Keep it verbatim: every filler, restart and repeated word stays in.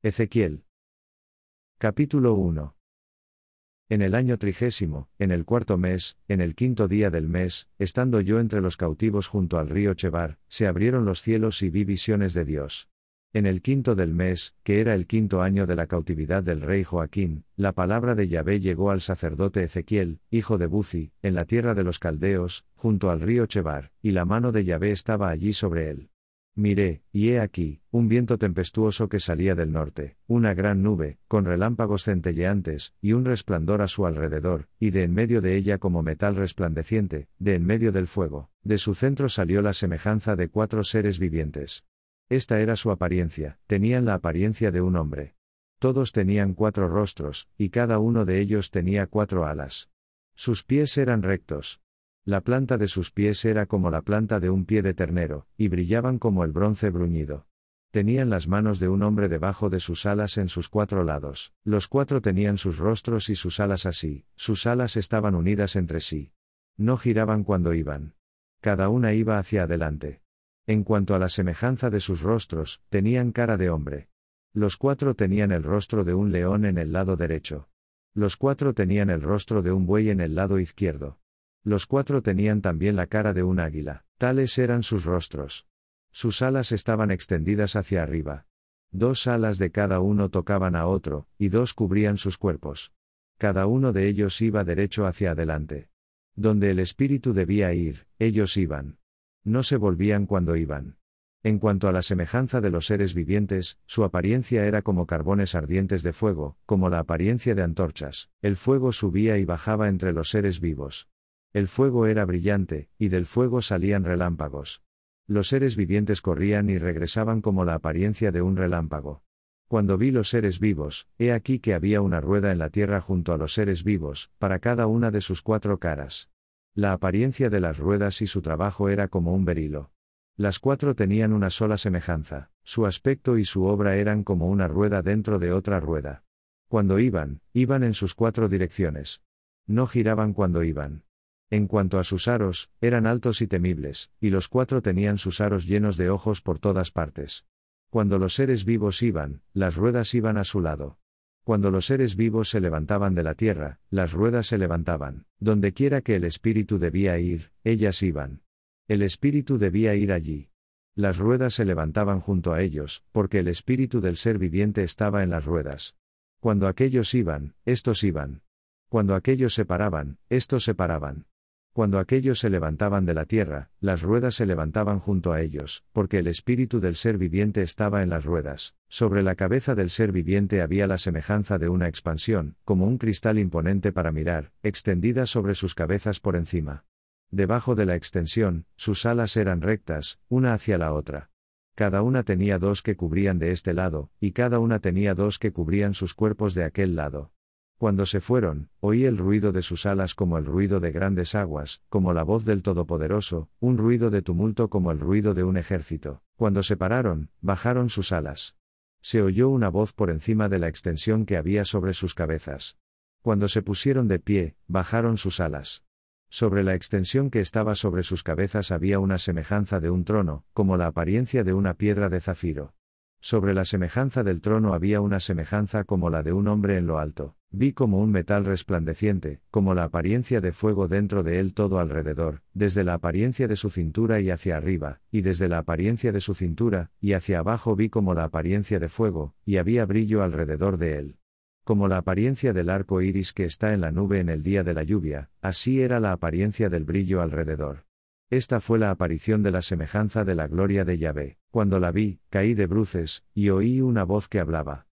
Ezequiel. Capítulo uno. En el año trigésimo, en el cuarto mes, en el quinto día del mes, estando yo entre los cautivos junto al río Chebar, se abrieron los cielos y vi visiones de Dios. En el quinto del mes, que era el quinto año de la cautividad del rey Joaquín, la palabra de Yahvé llegó al sacerdote Ezequiel, hijo de Buzi, en la tierra de los caldeos, junto al río Chebar, y la mano de Yahvé estaba allí sobre él. Miré, y he aquí, un viento tempestuoso que salía del norte, una gran nube, con relámpagos centelleantes, y un resplandor a su alrededor, y de en medio de ella como metal resplandeciente, de en medio del fuego, de su centro salió la semejanza de cuatro seres vivientes. Esta era su apariencia, tenían la apariencia de un hombre. Todos tenían cuatro rostros, y cada uno de ellos tenía cuatro alas. Sus pies eran rectos. La planta de sus pies era como la planta de un pie de ternero, y brillaban como el bronce bruñido. Tenían las manos de un hombre debajo de sus alas en sus cuatro lados, los cuatro tenían sus rostros y sus alas así, sus alas estaban unidas entre sí. No giraban cuando iban. Cada una iba hacia adelante. En cuanto a la semejanza de sus rostros, tenían cara de hombre. Los cuatro tenían el rostro de un león en el lado derecho. Los cuatro tenían el rostro de un buey en el lado izquierdo. Los cuatro tenían también la cara de un águila, tales eran sus rostros. Sus alas estaban extendidas hacia arriba. Dos alas de cada uno tocaban a otro, y dos cubrían sus cuerpos. Cada uno de ellos iba derecho hacia adelante. Donde el espíritu debía ir, ellos iban. No se volvían cuando iban. En cuanto a la semejanza de los seres vivientes, su apariencia era como carbones ardientes de fuego, como la apariencia de antorchas. El fuego subía y bajaba entre los seres vivos. El fuego era brillante, y del fuego salían relámpagos. Los seres vivientes corrían y regresaban como la apariencia de un relámpago. Cuando vi los seres vivos, he aquí que había una rueda en la tierra junto a los seres vivos, para cada una de sus cuatro caras. La apariencia de las ruedas y su trabajo era como un berilo. Las cuatro tenían una sola semejanza, su aspecto y su obra eran como una rueda dentro de otra rueda. Cuando iban, iban en sus cuatro direcciones. No giraban cuando iban. En cuanto a sus aros, eran altos y temibles, y los cuatro tenían sus aros llenos de ojos por todas partes. Cuando los seres vivos iban, las ruedas iban a su lado. Cuando los seres vivos se levantaban de la tierra, las ruedas se levantaban. Donde quiera que el espíritu debía ir, ellas iban. El espíritu debía ir allí. Las ruedas se levantaban junto a ellos, porque el espíritu del ser viviente estaba en las ruedas. Cuando aquellos iban, estos iban. Cuando aquellos se paraban, estos se paraban. Cuando aquellos se levantaban de la tierra, las ruedas se levantaban junto a ellos, porque el espíritu del ser viviente estaba en las ruedas. Sobre la cabeza del ser viviente había la semejanza de una expansión, como un cristal imponente para mirar, extendida sobre sus cabezas por encima. Debajo de la extensión, sus alas eran rectas, una hacia la otra. Cada una tenía dos que cubrían de este lado, y cada una tenía dos que cubrían sus cuerpos de aquel lado. Cuando se fueron, oí el ruido de sus alas como el ruido de grandes aguas, como la voz del Todopoderoso, un ruido de tumulto como el ruido de un ejército. Cuando se pararon, bajaron sus alas. Se oyó una voz por encima de la extensión que había sobre sus cabezas. Cuando se pusieron de pie, bajaron sus alas. Sobre la extensión que estaba sobre sus cabezas había una semejanza de un trono, como la apariencia de una piedra de zafiro. Sobre la semejanza del trono había una semejanza como la de un hombre en lo alto. Vi como un metal resplandeciente, como la apariencia de fuego dentro de él todo alrededor, desde la apariencia de su cintura y hacia arriba, y desde la apariencia de su cintura, y hacia abajo vi como la apariencia de fuego, y había brillo alrededor de él. Como la apariencia del arco iris que está en la nube en el día de la lluvia, así era la apariencia del brillo alrededor. Esta fue la aparición de la semejanza de la gloria de Yahvé. Cuando la vi, caí de bruces, y oí una voz que hablaba.